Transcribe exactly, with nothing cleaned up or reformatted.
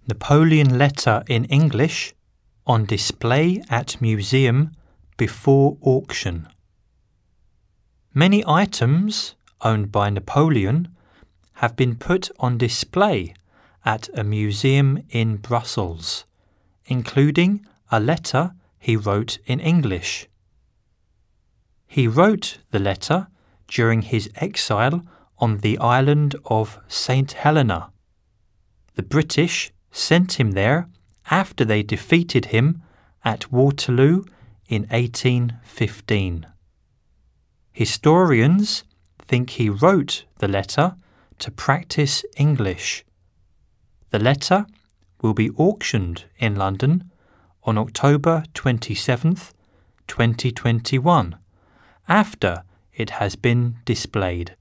Napoleon letter in English on display at museum before auction. Many items owned by Napoleon have been put on display at a museum in Brussels, including a letter he wrote in English. He wrote the letter during his exile on the island of Saint Helena. The British sent him there after they defeated him at Waterloo in eighteen fifteen. Historians think he wrote the letter to practice English. The letter will be auctioned in London on October twenty-seventh, twenty twenty-one, after it has been displayed.